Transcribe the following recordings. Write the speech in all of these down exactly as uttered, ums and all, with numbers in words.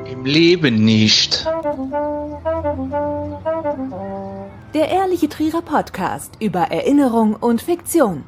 Im Leben nicht. Der Ehrliche Trierer Podcast über Erinnerung und Fiktion.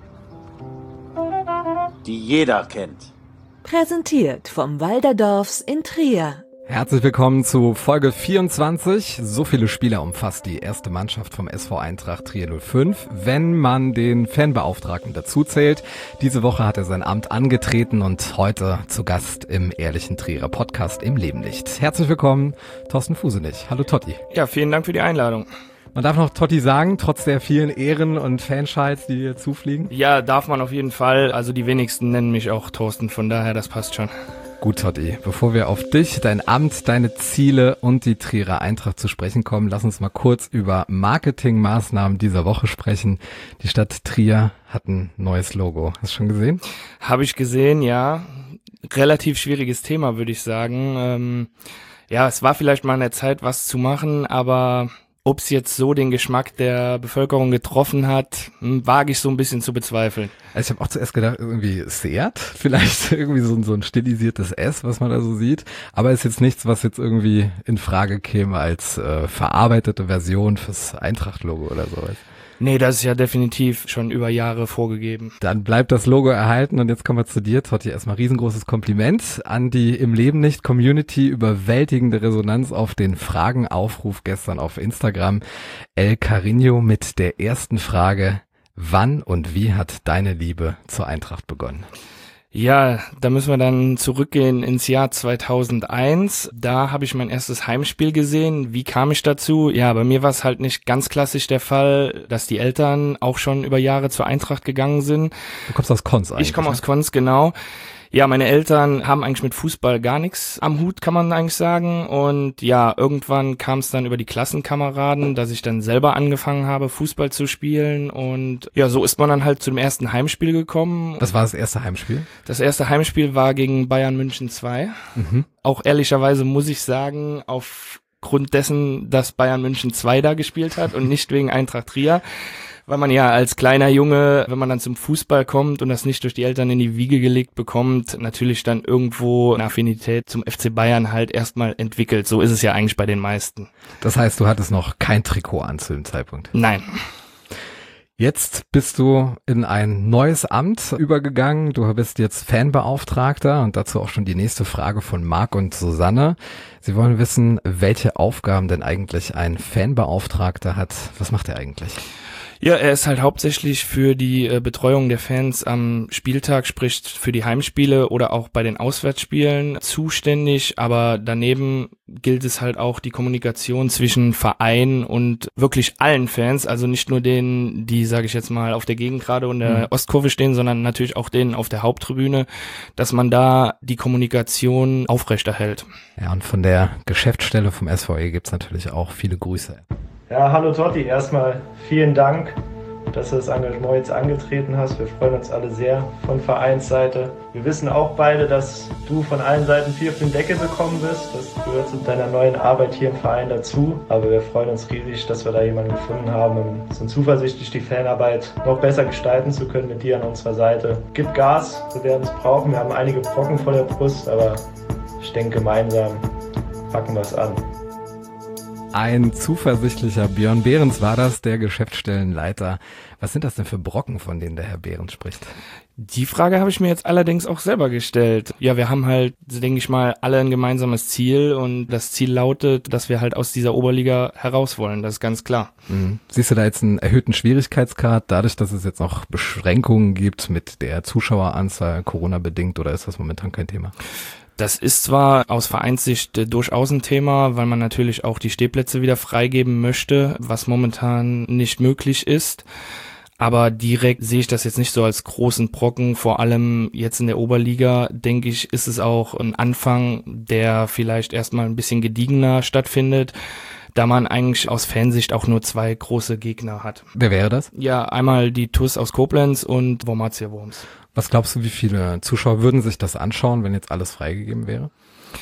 Die jeder kennt. Präsentiert vom Walderdorfs in Trier. Herzlich willkommen zu Folge vierundzwanzig. So viele Spieler umfasst die erste Mannschaft vom S V Eintracht Trier null fünf, wenn man den Fanbeauftragten dazu zählt. Diese Woche hat er sein Amt angetreten und heute zu Gast im Ehrlichen Trierer Podcast im Leben nicht. Herzlich willkommen, Thorsten Fusenich. Hallo Totti. Ja, vielen Dank für die Einladung. Man darf noch Totti sagen, trotz der vielen Ehren und Fanschals, die dir zufliegen? Ja, darf man auf jeden Fall. Also die wenigsten nennen mich auch Thorsten, von daher, das passt schon. Gut, Totti, bevor wir auf dich, dein Amt, deine Ziele und die Trierer Eintracht zu sprechen kommen, lass uns mal kurz über Marketingmaßnahmen dieser Woche sprechen. Die Stadt Trier hat ein neues Logo. Hast du schon gesehen? Habe ich gesehen, ja. Relativ schwieriges Thema, würde ich sagen. Ähm, ja, es war vielleicht mal an der Zeit, was zu machen, aber ob es jetzt so den Geschmack der Bevölkerung getroffen hat, wage ich so ein bisschen zu bezweifeln. Also ich habe auch zuerst gedacht, irgendwie Seat, vielleicht irgendwie so, so ein stilisiertes S, was man da so sieht. Aber ist jetzt nichts, was jetzt irgendwie in Frage käme als äh, verarbeitete Version fürs Eintracht-Logo oder sowas. Nee, das ist ja definitiv schon über Jahre vorgegeben. Dann bleibt das Logo erhalten und jetzt kommen wir zu dir, Totti. Erstmal riesengroßes Kompliment an die Im Leben nicht Community, überwältigende Resonanz auf den Fragenaufruf gestern auf Instagram. El Carino mit der ersten Frage: Wann und wie hat deine Liebe zur Eintracht begonnen? Ja, da müssen wir dann zurückgehen ins Jahr zweitausendeins. Da habe ich mein erstes Heimspiel gesehen. Wie kam ich dazu? Ja, bei mir war es halt nicht ganz klassisch der Fall, dass die Eltern auch schon über Jahre zur Eintracht gegangen sind. Du kommst aus Konz eigentlich. Ich komme aus Konz, genau. Ja, meine Eltern haben eigentlich mit Fußball gar nichts am Hut, kann man eigentlich sagen. Und ja, irgendwann kam es dann über die Klassenkameraden, dass ich dann selber angefangen habe, Fußball zu spielen. Und ja, so ist man dann halt zu dem ersten Heimspiel gekommen. Was war das erste Heimspiel? Das erste Heimspiel war gegen Bayern München zwei. Mhm. Auch ehrlicherweise muss ich sagen, aufgrund dessen, dass Bayern München zwei da gespielt hat und nicht wegen Eintracht Trier. Weil man ja als kleiner Junge, wenn man dann zum Fußball kommt und das nicht durch die Eltern in die Wiege gelegt bekommt, natürlich dann irgendwo eine Affinität zum F C Bayern halt erstmal entwickelt. So ist es ja eigentlich bei den meisten. Das heißt, du hattest noch kein Trikot an zu dem Zeitpunkt? Nein. Jetzt bist du in ein neues Amt übergegangen. Du bist jetzt Fanbeauftragter und dazu auch schon die nächste Frage von Marc und Susanne. Sie wollen wissen, welche Aufgaben denn eigentlich ein Fanbeauftragter hat. Was macht er eigentlich? Ja, er ist halt hauptsächlich für die äh, Betreuung der Fans am Spieltag, sprich für die Heimspiele oder auch bei den Auswärtsspielen zuständig, aber daneben gilt es halt auch die Kommunikation zwischen Verein und wirklich allen Fans, also nicht nur denen, die, sage ich jetzt mal, auf der Gegengrade und der mhm. Ostkurve stehen, sondern natürlich auch denen auf der Haupttribüne, dass man da die Kommunikation aufrechterhält. Ja, und von der Geschäftsstelle vom S V E gibt's natürlich auch viele Grüße. Ja, hallo Totti, erstmal vielen Dank, dass du das Engagement jetzt angetreten hast. Wir freuen uns alle sehr von Vereinsseite. Wir wissen auch beide, dass du von allen Seiten viel auf den Deckel bekommen bist. Das gehört zu deiner neuen Arbeit hier im Verein dazu. Aber wir freuen uns riesig, dass wir da jemanden gefunden haben und sind zuversichtlich, die Fanarbeit noch besser gestalten zu können mit dir an unserer Seite. Gib Gas, wir werden es brauchen. Wir haben einige Brocken vor der Brust, aber ich denke, gemeinsam packen wir es an. Ein zuversichtlicher Björn Behrens war das, der Geschäftsstellenleiter. Was sind das denn für Brocken, von denen der Herr Behrens spricht? Die Frage habe ich mir jetzt allerdings auch selber gestellt. Ja, wir haben halt, denke ich mal, alle ein gemeinsames Ziel und das Ziel lautet, dass wir halt aus dieser Oberliga heraus wollen, das ist ganz klar. Mhm. Siehst du da jetzt einen erhöhten Schwierigkeitsgrad, dadurch, dass es jetzt noch Beschränkungen gibt mit der Zuschaueranzahl, Corona-bedingt, oder ist das momentan kein Thema? Das ist zwar aus Vereinssicht durchaus ein Thema, weil man natürlich auch die Stehplätze wieder freigeben möchte, was momentan nicht möglich ist. Aber direkt sehe ich das jetzt nicht so als großen Brocken. Vor allem jetzt in der Oberliga, denke ich, ist es auch ein Anfang, der vielleicht erstmal ein bisschen gediegener stattfindet, da man eigentlich aus Fansicht auch nur zwei große Gegner hat. Wer wäre das? Ja, einmal die T U S aus Koblenz und Wormatia Worms. Was glaubst du, wie viele Zuschauer würden sich das anschauen, wenn jetzt alles freigegeben wäre?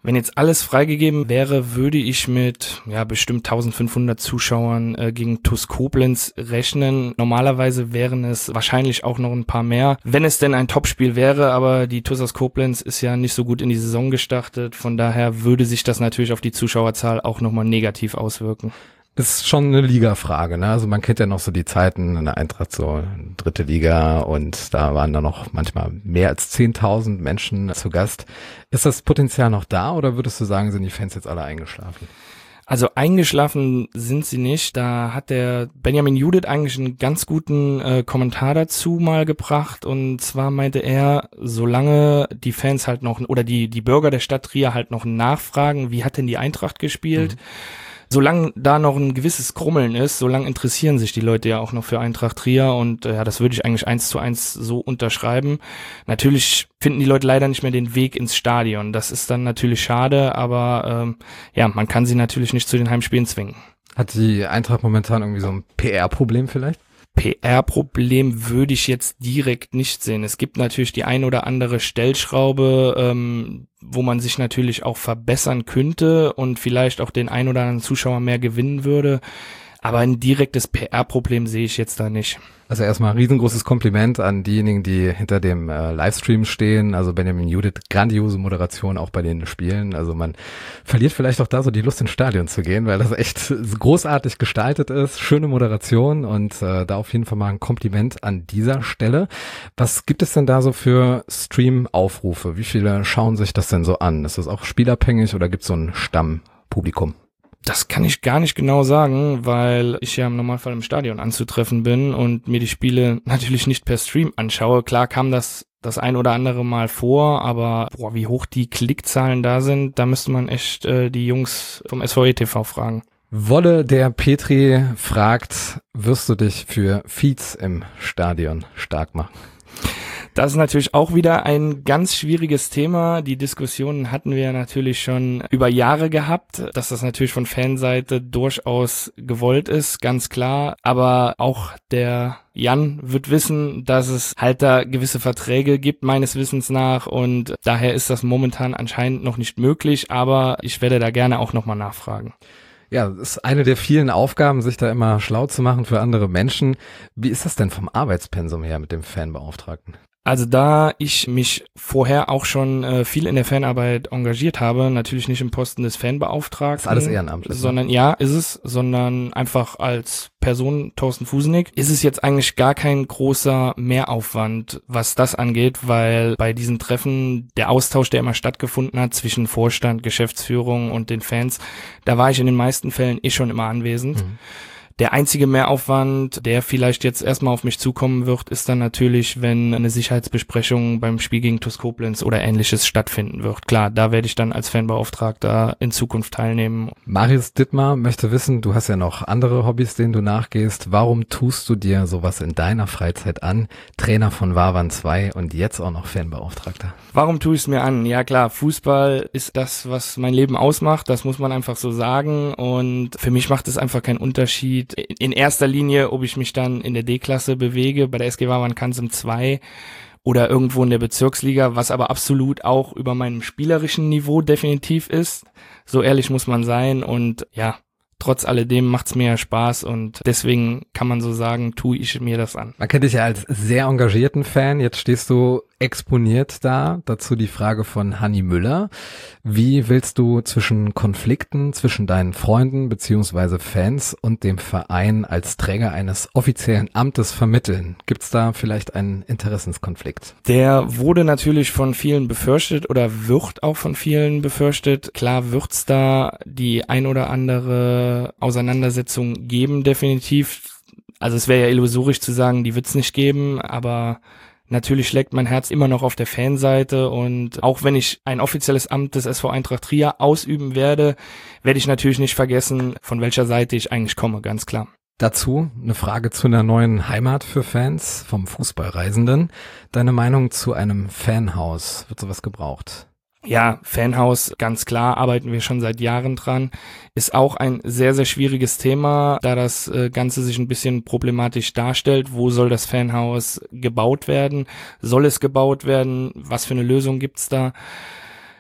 Wenn jetzt alles freigegeben wäre, würde ich mit ja bestimmt eintausendfünfhundert Zuschauern äh, gegen T U S Koblenz rechnen. Normalerweise wären es wahrscheinlich auch noch ein paar mehr, wenn es denn ein Topspiel wäre, aber die T U S aus Koblenz ist ja nicht so gut in die Saison gestartet. Von daher würde sich das natürlich auf die Zuschauerzahl auch nochmal negativ auswirken. Ist schon eine Ligafrage, ne? Also man kennt ja noch so die Zeiten in der Eintracht, so dritte Liga, und da waren da noch manchmal mehr als zehntausend Menschen zu Gast. Ist das Potenzial noch da oder würdest du sagen, sind die Fans jetzt alle eingeschlafen? Also eingeschlafen sind sie nicht. Da hat der Benjamin Judith eigentlich einen ganz guten äh, Kommentar dazu mal gebracht, und zwar meinte er, solange die Fans halt noch oder die die Bürger der Stadt Trier halt noch nachfragen, wie hat denn die Eintracht gespielt? Mhm. Solange da noch ein gewisses Krummeln ist, solange interessieren sich die Leute ja auch noch für Eintracht Trier, und äh, ja, das würde ich eigentlich eins zu eins so unterschreiben. Natürlich finden die Leute leider nicht mehr den Weg ins Stadion. Das ist dann natürlich schade, aber ähm, ja, man kann sie natürlich nicht zu den Heimspielen zwingen. Hat die Eintracht momentan irgendwie so ein P R-Problem vielleicht? P R-Problem würde ich jetzt direkt nicht sehen. Es gibt natürlich die ein oder andere Stellschraube, ähm, wo man sich natürlich auch verbessern könnte und vielleicht auch den ein oder anderen Zuschauer mehr gewinnen würde. Aber ein direktes P R-Problem sehe ich jetzt da nicht. Also erstmal ein riesengroßes Kompliment an diejenigen, die hinter dem äh, Livestream stehen. Also Benjamin Judith, grandiose Moderation auch bei den Spielen. Also man verliert vielleicht auch da so die Lust ins Stadion zu gehen, weil das echt großartig gestaltet ist. Schöne Moderation, und äh, da auf jeden Fall mal ein Kompliment an dieser Stelle. Was gibt es denn da so für Stream-Aufrufe? Wie viele schauen sich das denn so an? Ist das auch spielabhängig oder gibt es so ein Stammpublikum? Das kann ich gar nicht genau sagen, weil ich ja im Normalfall im Stadion anzutreffen bin und mir die Spiele natürlich nicht per Stream anschaue. Klar kam das das ein oder andere Mal vor, aber boah, wie hoch die Klickzahlen da sind, da müsste man echt äh, die Jungs vom S V E T V fragen. Wolle der Petri fragt, wirst du dich für Feeds im Stadion stark machen? Das ist natürlich auch wieder ein ganz schwieriges Thema. Die Diskussionen hatten wir natürlich schon über Jahre gehabt, dass das natürlich von Fanseite durchaus gewollt ist, ganz klar. Aber auch der Jan wird wissen, dass es halt da gewisse Verträge gibt, meines Wissens nach. Und daher ist das momentan anscheinend noch nicht möglich. Aber ich werde da gerne auch nochmal nachfragen. Ja, das ist eine der vielen Aufgaben, sich da immer schlau zu machen für andere Menschen. Wie ist das denn vom Arbeitspensum her mit dem Fanbeauftragten? Also da ich mich vorher auch schon äh, viel in der Fanarbeit engagiert habe, natürlich nicht im Posten des Fanbeauftragten. Das ist alles ehrenamtlich. Sondern, ja, ist es, sondern einfach als Person Thorsten Fusenig, ist es jetzt eigentlich gar kein großer Mehraufwand, was das angeht, weil bei diesen Treffen der Austausch, der immer stattgefunden hat zwischen Vorstand, Geschäftsführung und den Fans, da war ich in den meisten Fällen eh schon immer anwesend. Mhm. Der einzige Mehraufwand, der vielleicht jetzt erstmal auf mich zukommen wird, ist dann natürlich, wenn eine Sicherheitsbesprechung beim Spiel gegen T U S Koblenz oder Ähnliches stattfinden wird. Klar, da werde ich dann als Fanbeauftragter in Zukunft teilnehmen. Marius Dittmar möchte wissen, du hast ja noch andere Hobbys, denen du nachgehst. Warum tust du dir sowas in deiner Freizeit an? Trainer von Wawan zwei und jetzt auch noch Fanbeauftragter. Warum tue ich es mir an? Ja klar, Fußball ist das, was mein Leben ausmacht. Das muss man einfach so sagen. Und für mich macht es einfach keinen Unterschied. In erster Linie, ob ich mich dann in der D-Klasse bewege, bei der S G Wawan Kanzem zwei oder irgendwo in der Bezirksliga, was aber absolut auch über meinem spielerischen Niveau definitiv ist. So ehrlich muss man sein, und ja, trotz alledem macht's mir ja Spaß, und deswegen kann man so sagen, tue ich mir das an. Man kennt dich ja als sehr engagierten Fan, jetzt stehst du exponiert da. Dazu die Frage von Hanni Müller. Wie willst du zwischen Konflikten zwischen deinen Freunden beziehungsweise Fans und dem Verein als Träger eines offiziellen Amtes vermitteln? Gibt's da vielleicht einen Interessenskonflikt? Der wurde natürlich von vielen befürchtet oder wird auch von vielen befürchtet. Klar wird's da die ein oder andere Auseinandersetzung geben, definitiv. Also es wäre ja illusorisch zu sagen, die wird's nicht geben, aber natürlich schlägt mein Herz immer noch auf der Fanseite, und auch wenn ich ein offizielles Amt des S V Eintracht Trier ausüben werde, werde ich natürlich nicht vergessen, von welcher Seite ich eigentlich komme, ganz klar. Dazu eine Frage zu einer neuen Heimat für Fans vom Fußballreisenden. Deine Meinung zu einem Fanhaus? Wird sowas gebraucht? Ja, Fanhaus, ganz klar, arbeiten wir schon seit Jahren dran. Ist auch ein sehr, sehr schwieriges Thema, da das äh, Ganze sich ein bisschen problematisch darstellt. Wo soll das Fanhaus gebaut werden? Soll es gebaut werden? Was für eine Lösung gibt's da?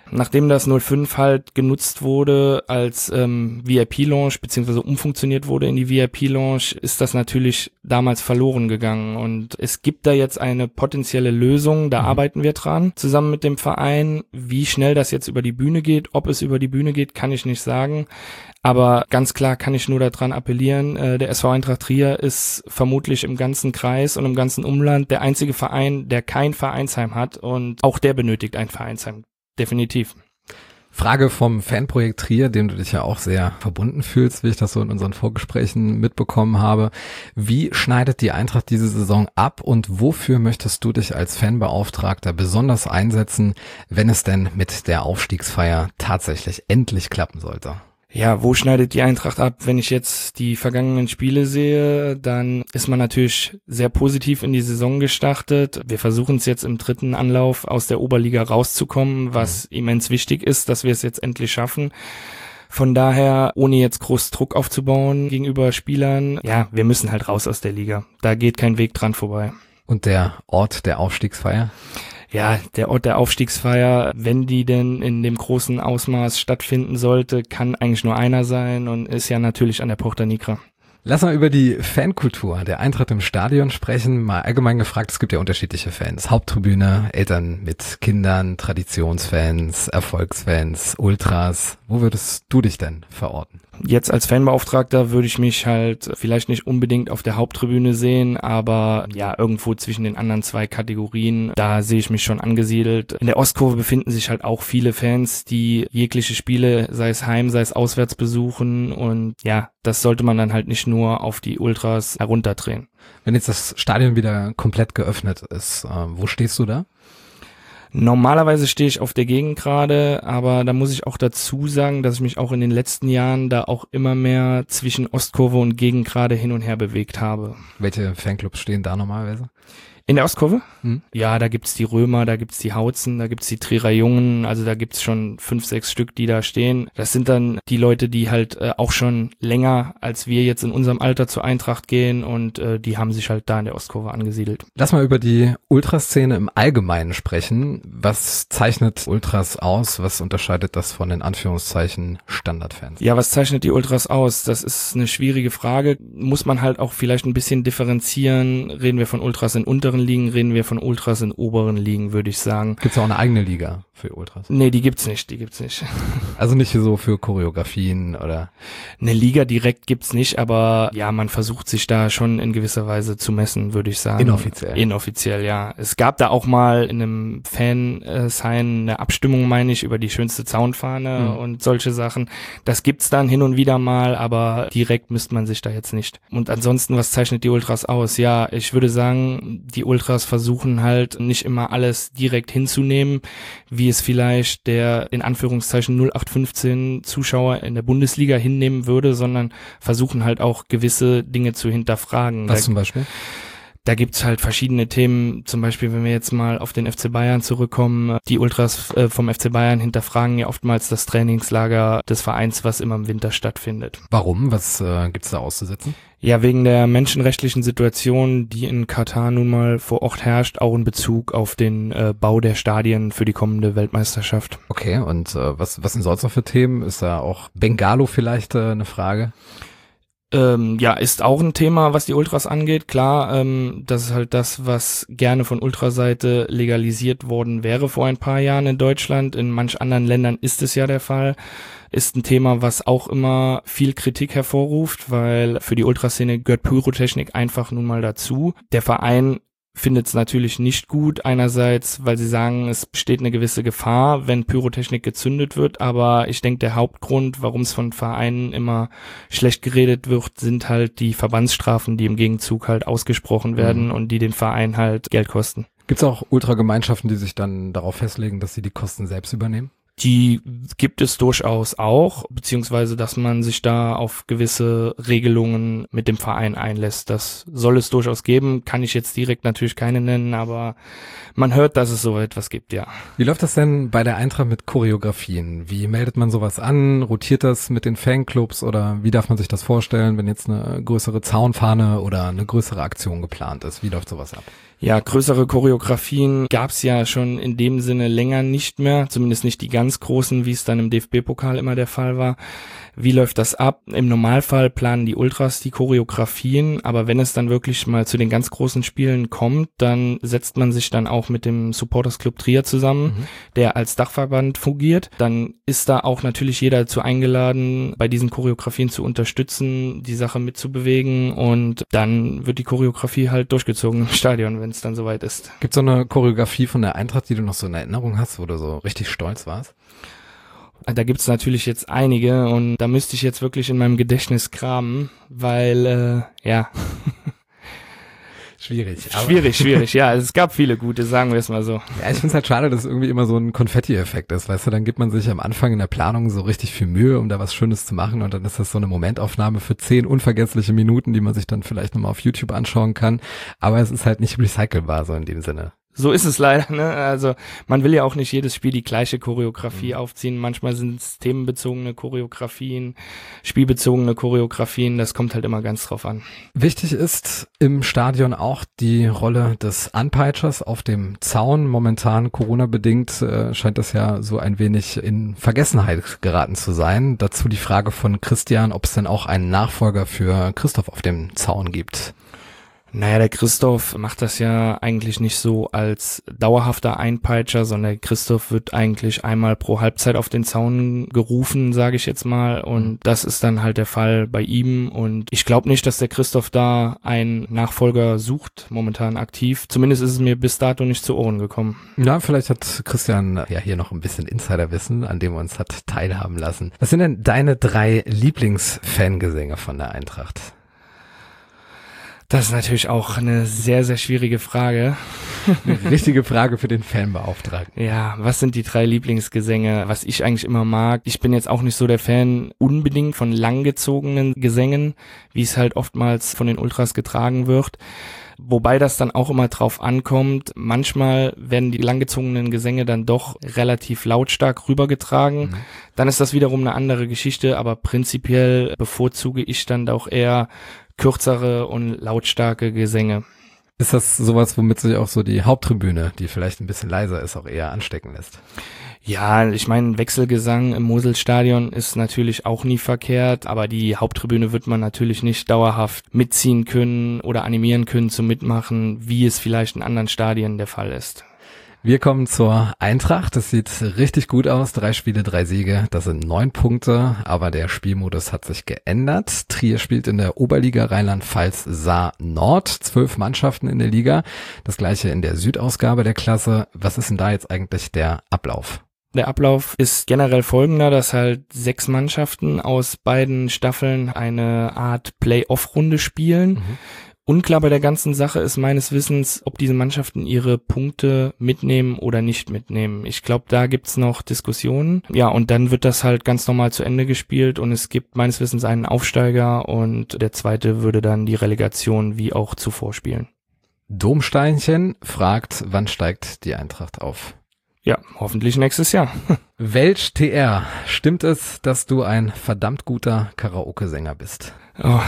Nachdem das null fünf halt genutzt wurde als ähm, V I P-Lounge, beziehungsweise umfunktioniert wurde in die V I P-Lounge, ist das natürlich damals verloren gegangen. Und es gibt da jetzt eine potenzielle Lösung, da mhm. arbeiten wir dran, zusammen mit dem Verein. Wie schnell das jetzt über die Bühne geht, ob es über die Bühne geht, kann ich nicht sagen. Aber ganz klar kann ich nur daran appellieren, äh, der S V Eintracht Trier ist vermutlich im ganzen Kreis und im ganzen Umland der einzige Verein, der kein Vereinsheim hat, und auch der benötigt ein Vereinsheim. Definitiv. Frage vom Fanprojekt Trier, dem du dich ja auch sehr verbunden fühlst, wie ich das so in unseren Vorgesprächen mitbekommen habe. Wie schneidet die Eintracht diese Saison ab und wofür möchtest du dich als Fanbeauftragter besonders einsetzen, wenn es denn mit der Aufstiegsfeier tatsächlich endlich klappen sollte? Ja, wo schneidet die Eintracht ab? Wenn ich jetzt die vergangenen Spiele sehe, dann ist man natürlich sehr positiv in die Saison gestartet. Wir versuchen es jetzt im dritten Anlauf aus der Oberliga rauszukommen, was mhm. immens wichtig ist, dass wir es jetzt endlich schaffen. Von daher, ohne jetzt groß Druck aufzubauen gegenüber Spielern, ja, wir müssen halt raus aus der Liga. Da geht kein Weg dran vorbei. Und der Ort der Aufstiegsfeier? Ja, der Ort der Aufstiegsfeier, wenn die denn in dem großen Ausmaß stattfinden sollte, kann eigentlich nur einer sein und ist ja natürlich an der Porta Nigra. Lass mal über die Fankultur der Eintracht im Stadion sprechen. Mal allgemein gefragt, es gibt ja unterschiedliche Fans. Haupttribüne, Eltern mit Kindern, Traditionsfans, Erfolgsfans, Ultras. Wo würdest du dich denn verorten? Jetzt als Fanbeauftragter würde ich mich halt vielleicht nicht unbedingt auf der Haupttribüne sehen, aber ja, irgendwo zwischen den anderen zwei Kategorien, da sehe ich mich schon angesiedelt. In der Ostkurve befinden sich halt auch viele Fans, die jegliche Spiele, sei es heim, sei es auswärts, besuchen, und ja, das sollte man dann halt nicht nur auf die Ultras herunterdrehen. Wenn jetzt das Stadion wieder komplett geöffnet ist, äh, wo stehst du da? Normalerweise stehe ich auf der Gegend gerade, aber da muss ich auch dazu sagen, dass ich mich auch in den letzten Jahren da auch immer mehr zwischen Ostkurve und Gegend gerade hin und her bewegt habe. Welche Fanclubs stehen da normalerweise? In der Ostkurve? Hm. Ja, da gibt's die Römer, da gibt's die Hautzen, da gibt's die Trierer Jungen, also da gibt's schon fünf, sechs Stück, die da stehen. Das sind dann die Leute, die halt äh, auch schon länger als wir jetzt in unserem Alter zur Eintracht gehen, und äh, die haben sich halt da in der Ostkurve angesiedelt. Lass mal über die Ultraszene im Allgemeinen sprechen. Was zeichnet Ultras aus? Was unterscheidet das von den Anführungszeichen Standardfans? Ja, was zeichnet die Ultras aus? Das ist eine schwierige Frage. Muss man halt auch vielleicht ein bisschen differenzieren. Reden wir von Ultras in unteren Ligen, reden wir von Ultras in oberen Ligen, würde ich sagen. Gibt's auch eine eigene Liga für Ultras? Nee, die gibt's nicht, die gibt's nicht. Also nicht so für Choreografien oder? Eine Liga direkt gibt's nicht, aber ja, man versucht sich da schon in gewisser Weise zu messen, würde ich sagen. Inoffiziell? Inoffiziell, ja. Es gab da auch mal in einem Fan-Sign eine Abstimmung, meine ich, über die schönste Zaunfahne mhm. und solche Sachen. Das gibt's dann hin und wieder mal, aber direkt misst man sich da jetzt nicht. Und ansonsten, was zeichnet die Ultras aus? Ja, ich würde sagen, die Ultras versuchen halt nicht immer alles direkt hinzunehmen, wie es vielleicht der in Anführungszeichen null acht fünfzehn Zuschauer in der Bundesliga hinnehmen würde, sondern versuchen halt auch gewisse Dinge zu hinterfragen. Was zum Beispiel? Da gibt's halt verschiedene Themen, zum Beispiel, wenn wir jetzt mal auf den F C Bayern zurückkommen, die Ultras äh, vom F C Bayern hinterfragen ja oftmals das Trainingslager des Vereins, was immer im Winter stattfindet. Warum? Was äh, gibt's da auszusetzen? Ja, wegen der menschenrechtlichen Situation, die in Katar nun mal vor Ort herrscht, auch in Bezug auf den äh, Bau der Stadien für die kommende Weltmeisterschaft. Okay, und äh, was, was sind sonst noch für Themen? Ist da auch Bengalo vielleicht äh, eine Frage? Ähm, ja, ist auch ein Thema, was die Ultras angeht. Klar, ähm, das ist halt das, was gerne von Ultraseite legalisiert worden wäre vor ein paar Jahren in Deutschland. In manch anderen Ländern ist es ja der Fall. Ist ein Thema, was auch immer viel Kritik hervorruft, weil für die Ultraszene gehört Pyrotechnik einfach nun mal dazu. Der Verein findet es natürlich nicht gut, einerseits, weil sie sagen, es besteht eine gewisse Gefahr, wenn Pyrotechnik gezündet wird, aber ich denke, der Hauptgrund, warum es von Vereinen immer schlecht geredet wird, sind halt die Verbandsstrafen, die im Gegenzug halt ausgesprochen werden mhm. und die den Verein halt Geld kosten. Gibt es auch Ultragemeinschaften, die sich dann darauf festlegen, dass sie die Kosten selbst übernehmen? Die gibt es durchaus auch, beziehungsweise dass man sich da auf gewisse Regelungen mit dem Verein einlässt. Das soll es durchaus geben, kann ich jetzt direkt natürlich keine nennen, aber man hört, dass es so etwas gibt, ja. Wie läuft das denn bei der Eintracht mit Choreografien? Wie meldet man sowas an? Rotiert das mit den Fanclubs oder wie darf man sich das vorstellen, wenn jetzt eine größere Zaunfahne oder eine größere Aktion geplant ist? Wie läuft sowas ab? Ja, größere Choreografien gab's ja schon in dem Sinne länger nicht mehr, zumindest nicht die ganz großen, wie es dann im D F B-Pokal immer der Fall war. Wie läuft das ab? Im Normalfall planen die Ultras die Choreografien, aber wenn es dann wirklich mal zu den ganz großen Spielen kommt, dann setzt man sich dann auch mit dem Supporters Club Trier zusammen, mhm. der als Dachverband fungiert. Dann ist da auch natürlich jeder dazu eingeladen, bei diesen Choreografien zu unterstützen, die Sache mitzubewegen, und dann wird die Choreografie halt durchgezogen im Stadion, wenn es dann soweit ist. Gibt es so eine Choreografie von der Eintracht, die du noch so in Erinnerung hast, wo du so richtig stolz warst? Da gibt's natürlich jetzt einige, und da müsste ich jetzt wirklich in meinem Gedächtnis kramen, weil, äh, ja. Schwierig. Schwierig, schwierig, ja. Es gab viele gute, sagen wir es mal so. Ja, ich finde es halt schade, dass es irgendwie immer so ein Konfetti-Effekt ist, weißt du, dann gibt man sich am Anfang in der Planung so richtig viel Mühe, um da was Schönes zu machen, und dann ist das so eine Momentaufnahme für zehn unvergessliche Minuten, die man sich dann vielleicht nochmal auf YouTube anschauen kann, aber es ist halt nicht recycelbar, so in dem Sinne. So ist es leider, ne? Also man will ja auch nicht jedes Spiel die gleiche Choreografie mhm. aufziehen. Manchmal sind es themenbezogene Choreografien, spielbezogene Choreografien. Das kommt halt immer ganz drauf an. Wichtig ist im Stadion auch die Rolle des Anpeitschers auf dem Zaun. Momentan Corona-bedingt äh, scheint das ja so ein wenig in Vergessenheit geraten zu sein. Dazu die Frage von Christian, ob es denn auch einen Nachfolger für Christoph auf dem Zaun gibt. Naja, der Christoph macht das ja eigentlich nicht so als dauerhafter Einpeitscher, sondern Christoph wird eigentlich einmal pro Halbzeit auf den Zaun gerufen, sage ich jetzt mal, und das ist dann halt der Fall bei ihm, und ich glaube nicht, dass der Christoph da einen Nachfolger sucht, momentan aktiv. Zumindest ist es mir bis dato nicht zu Ohren gekommen. Ja, vielleicht hat Christian ja hier noch ein bisschen Insiderwissen, an dem er uns hat teilhaben lassen. Was sind denn deine drei Lieblingsfangesänge von der Eintracht? Das ist natürlich auch eine sehr, sehr schwierige Frage. Eine richtige Frage für den Fanbeauftragten. Ja, was sind die drei Lieblingsgesänge, was ich eigentlich immer mag? Ich bin jetzt auch nicht so der Fan unbedingt von langgezogenen Gesängen, wie es halt oftmals von den Ultras getragen wird. Wobei das dann auch immer drauf ankommt. Manchmal werden die langgezogenen Gesänge dann doch relativ lautstark rübergetragen. Mhm. Dann ist das wiederum eine andere Geschichte, aber prinzipiell bevorzuge ich dann auch eher kürzere und lautstarke Gesänge. Ist das sowas, womit sich auch so die Haupttribüne, die vielleicht ein bisschen leiser ist, auch eher anstecken lässt? Ja, ich meine, Wechselgesang im Moselstadion ist natürlich auch nie verkehrt, aber die Haupttribüne wird man natürlich nicht dauerhaft mitziehen können oder animieren können zum Mitmachen, wie es vielleicht in anderen Stadien der Fall ist. Wir kommen zur Eintracht. Das sieht richtig gut aus. Drei Spiele, drei Siege. Das sind neun Punkte. Aber der Spielmodus hat sich geändert. Trier spielt in der Oberliga Rheinland-Pfalz Saar Nord. Zwölf Mannschaften in der Liga. Das gleiche in der Südausgabe der Klasse. Was ist denn da jetzt eigentlich der Ablauf? Der Ablauf ist generell folgender, dass halt sechs Mannschaften aus beiden Staffeln eine Art Play-Off-Runde spielen. Mhm. Unklar bei der ganzen Sache ist meines Wissens, ob diese Mannschaften ihre Punkte mitnehmen oder nicht mitnehmen. Ich glaube, da gibt's noch Diskussionen. Ja, und dann wird das halt ganz normal zu Ende gespielt, und es gibt meines Wissens einen Aufsteiger, und der zweite würde dann die Relegation wie auch zuvor spielen. Domsteinchen fragt, wann steigt die Eintracht auf? Ja, hoffentlich nächstes Jahr. Welch T R, stimmt es, dass du ein verdammt guter Karaoke-Sänger bist? Oh.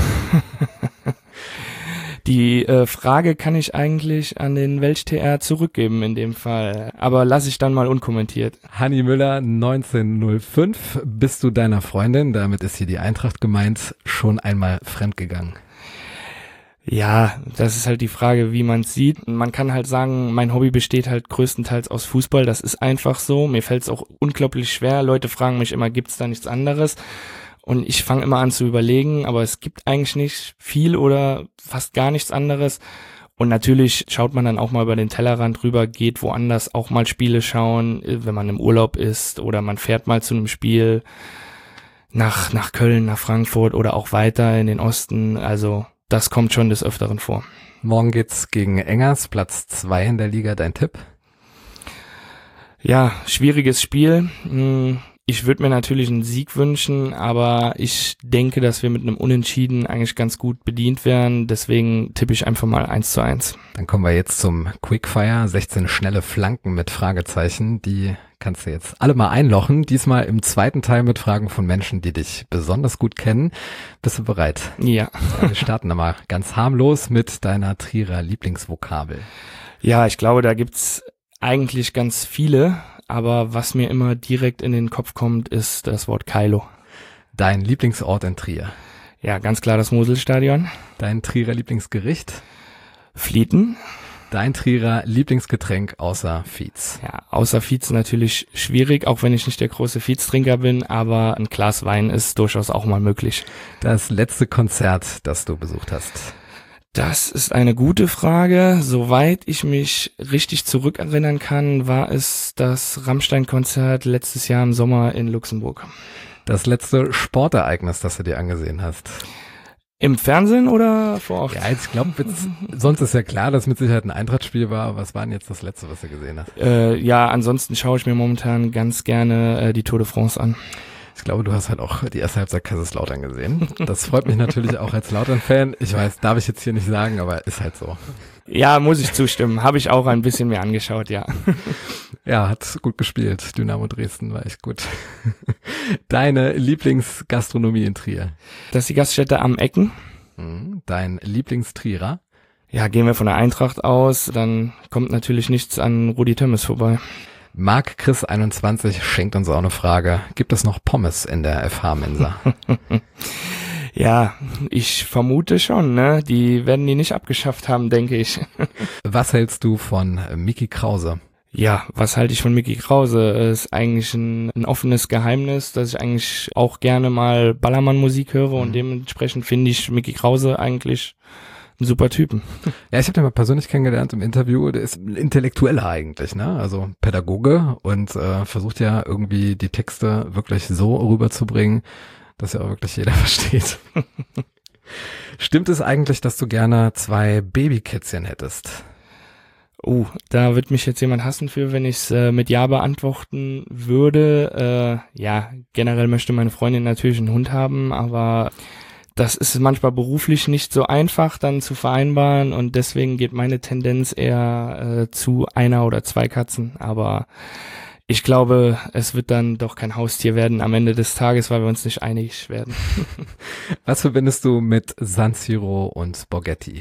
Die äh, Frage kann ich eigentlich an den Welch T R zurückgeben in dem Fall, aber lasse ich dann mal unkommentiert. Hanni Müller, neunzehnhundertfünf, bist du deiner Freundin, damit ist hier die Eintracht gemeint, schon einmal fremdgegangen? Ja, das ist halt die Frage, wie man es sieht. Man kann halt sagen, mein Hobby besteht halt größtenteils aus Fußball, das ist einfach so. Mir fällt es auch unglaublich schwer. Leute fragen mich immer, gibt's da nichts anderes? Und ich fange immer an zu überlegen, aber es gibt eigentlich nicht viel oder fast gar nichts anderes. Und natürlich schaut man dann auch mal über den Tellerrand rüber, geht woanders auch mal Spiele schauen, wenn man im Urlaub ist, oder man fährt mal zu einem Spiel nach nach Köln, nach Frankfurt oder auch weiter in den Osten. Also das kommt schon des Öfteren vor. Morgen geht's gegen Engers, Platz zwei in der Liga. Dein Tipp? Ja, schwieriges Spiel. Ich würde mir natürlich einen Sieg wünschen, aber ich denke, dass wir mit einem Unentschieden eigentlich ganz gut bedient wären. Deswegen tippe ich einfach mal eins zu eins. Dann kommen wir jetzt zum Quickfire. sechzehn schnelle Flanken mit Fragezeichen. Die kannst du jetzt alle mal einlochen. Diesmal im zweiten Teil mit Fragen von Menschen, die dich besonders gut kennen. Bist du bereit? Ja. Wir starten einmal ganz harmlos mit deiner Trierer Lieblingsvokabel. Ja, ich glaube, da gibt's eigentlich ganz viele. Aber was mir immer direkt in den Kopf kommt, ist das Wort Kailo. Dein Lieblingsort in Trier? Ja, ganz klar das Moselstadion. Dein Trierer Lieblingsgericht? Flieten. Dein Trierer Lieblingsgetränk außer Fietz? Ja, außer Fietz natürlich schwierig, auch wenn ich nicht der große Fietz-Trinker bin, aber ein Glas Wein ist durchaus auch mal möglich. Das letzte Konzert, das du besucht hast? Das ist eine gute Frage. Soweit ich mich richtig zurückerinnern kann, war es das Rammstein-Konzert letztes Jahr im Sommer in Luxemburg. Das letzte Sportereignis, das du dir angesehen hast? Im Fernsehen oder vor Ort? Ja, ich glaube, sonst ist ja klar, dass mit Sicherheit ein Eintracht-Spiel war. Was war denn jetzt das letzte, was du gesehen hast? Äh, ja, ansonsten schaue ich mir momentan ganz gerne äh, die Tour de France an. Ich glaube, du hast halt auch die erste Halbzeit Kaiserslautern gesehen. Das freut mich natürlich auch als Lautern-Fan. Ich weiß, darf ich jetzt hier nicht sagen, aber ist halt so. Ja, muss ich zustimmen. Habe ich auch ein bisschen mehr angeschaut, ja. Ja, hat gut gespielt. Dynamo Dresden war echt gut. Deine Lieblingsgastronomie in Trier? Das ist die Gaststätte Am Ecken. Dein Lieblingstrierer? Ja, gehen wir von der Eintracht aus, dann kommt natürlich nichts an Rudi Tömmes vorbei. Marc Chris einundzwanzig schenkt uns auch eine Frage. Gibt es noch Pommes in der F H-Mensa? Ja, ich vermute schon, ne? Die werden die nicht abgeschafft haben, denke ich. Was hältst du von Micky Krause? Ja, was halte ich von Micky Krause? Ist eigentlich ein, ein offenes Geheimnis, dass ich eigentlich auch gerne mal Ballermann-Musik höre und mhm. dementsprechend finde ich Micky Krause eigentlich ein super Typen. Ja, ich habe den mal persönlich kennengelernt im Interview. Der ist ein Intellektueller eigentlich, ne? Also Pädagoge und äh, versucht ja irgendwie die Texte wirklich so rüberzubringen, dass ja auch wirklich jeder versteht. Stimmt es eigentlich, dass du gerne zwei Babykätzchen hättest? Oh, da wird mich jetzt jemand hassen für, wenn ich es äh, mit Ja beantworten würde. Äh, ja, generell möchte meine Freundin natürlich einen Hund haben, aber das ist manchmal beruflich nicht so einfach dann zu vereinbaren und deswegen geht meine Tendenz eher äh, zu einer oder zwei Katzen. Aber ich glaube, es wird dann doch kein Haustier werden am Ende des Tages, weil wir uns nicht einig werden. Was verbindest du mit San Siro und Borghetti?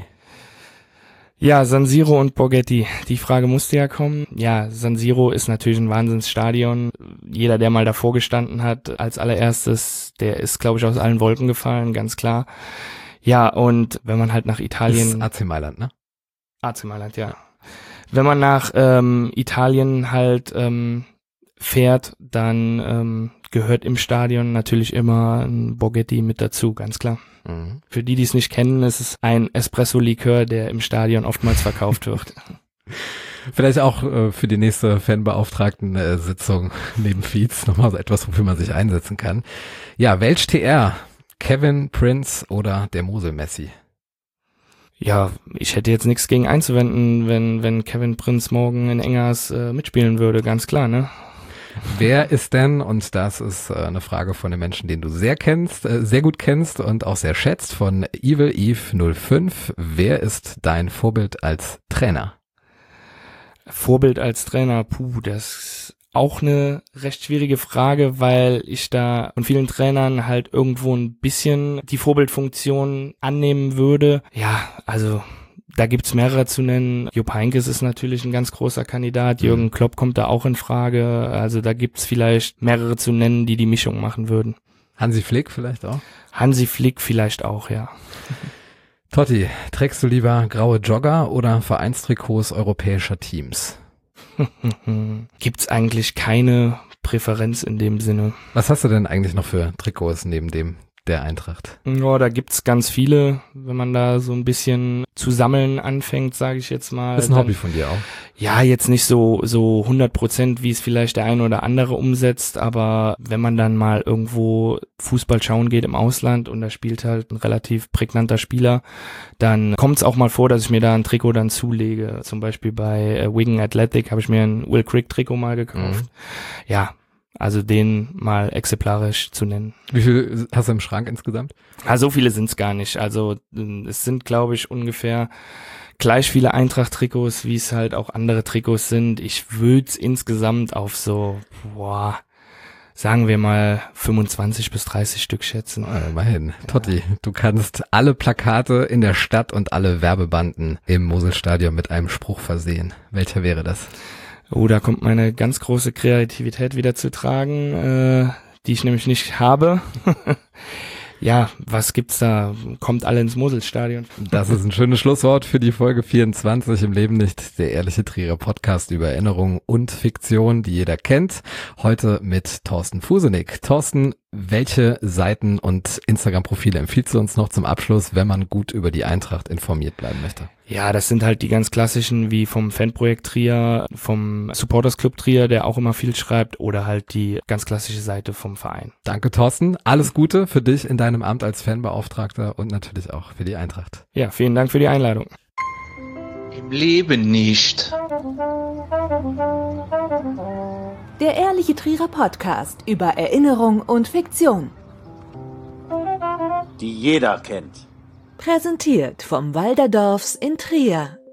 Ja, San Siro und Borghetti, die Frage musste ja kommen. Ja, San Siro ist natürlich ein Wahnsinnsstadion. Jeder, der mal davor gestanden hat, als allererstes, der ist, glaube ich, aus allen Wolken gefallen, ganz klar. Ja, und wenn man halt nach Italien... Das ist A C Mailand, ne? A C Mailand, ja. Wenn man nach ähm, Italien halt ähm, fährt, dann ähm, gehört im Stadion natürlich immer ein Borghetti mit dazu, ganz klar. Mhm. Für die, die es nicht kennen, ist es ein Espresso-Likör, der im Stadion oftmals verkauft wird. Vielleicht auch äh, für die nächste Fanbeauftragten-Sitzung neben Fietz nochmal so etwas, wofür man sich einsetzen kann. Ja, welch T R? Kevin, Prince oder der Mosel-Messi? Ja, ich hätte jetzt nichts gegen einzuwenden, wenn wenn Kevin Prince morgen in Engers äh, mitspielen würde, ganz klar, ne? Wer ist denn, und das ist äh, eine Frage von den Menschen, den du sehr kennst, äh, sehr gut kennst und auch sehr schätzt, von Evil Eve null fünf, wer ist dein Vorbild als Trainer? Vorbild als Trainer, puh, das ist auch eine recht schwierige Frage, weil ich da von vielen Trainern halt irgendwo ein bisschen die Vorbildfunktion annehmen würde. Ja, also da gibt's mehrere zu nennen. Jupp Heynckes ist natürlich ein ganz großer Kandidat. Jürgen mhm. Klopp kommt da auch in Frage. Also da gibt's vielleicht mehrere zu nennen, die die Mischung machen würden. Hansi Flick vielleicht auch? Hansi Flick vielleicht auch, ja. Totti, trägst du lieber graue Jogger oder Vereinstrikots europäischer Teams? Gibt's eigentlich keine Präferenz in dem Sinne. Was hast du denn eigentlich noch für Trikots neben dem der Eintracht? Ja, da gibt's ganz viele, wenn man da so ein bisschen zu sammeln anfängt, sage ich jetzt mal. Das ist ein dann, Hobby von dir auch? Ja, jetzt nicht so so hundert Prozent, wie es vielleicht der eine oder andere umsetzt, aber wenn man dann mal irgendwo Fußball schauen geht im Ausland und da spielt halt ein relativ prägnanter Spieler, dann kommt's auch mal vor, dass ich mir da ein Trikot dann zulege. Zum Beispiel bei äh, Wigan Athletic habe ich mir ein Will Crick Trikot mal gekauft. Mhm. Ja, Also den mal exemplarisch zu nennen. Wie viel hast du im Schrank insgesamt? Ah, so viele sind es gar nicht. Also es sind, glaube ich, ungefähr gleich viele Eintracht-Trikots, wie es halt auch andere Trikots sind. Ich würde es insgesamt auf so, boah, sagen wir mal fünfundzwanzig bis dreißig Stück schätzen. Oh, immerhin. Totti, du kannst alle Plakate in der Stadt und alle Werbebanden im Moselstadion mit einem Spruch versehen. Welcher wäre das? Oh, da kommt meine ganz große Kreativität wieder zu tragen, äh, die ich nämlich nicht habe. Ja, was gibt's da? Kommt alle ins Moselstadion. Das ist ein schönes Schlusswort für die Folge vierundzwanzig im Leben nicht, der ehrliche Trierer Podcast über Erinnerung und Fiktion, die jeder kennt. Heute mit Thorsten Fusenig. Thorsten, welche Seiten und Instagram-Profile empfiehlst du uns noch zum Abschluss, wenn man gut über die Eintracht informiert bleiben möchte? Ja, das sind halt die ganz klassischen wie vom Fanprojekt Trier, vom Supporters Club Trier, der auch immer viel schreibt, oder halt die ganz klassische Seite vom Verein. Danke, Thorsten. Alles Gute für dich in deinem Amt als Fanbeauftragter und natürlich auch für die Eintracht. Ja, vielen Dank für die Einladung. Im Leben nicht. Der ehrliche Trierer Podcast über Erinnerung und Fiktion. Die jeder kennt. Präsentiert vom Walderdorfs in Trier.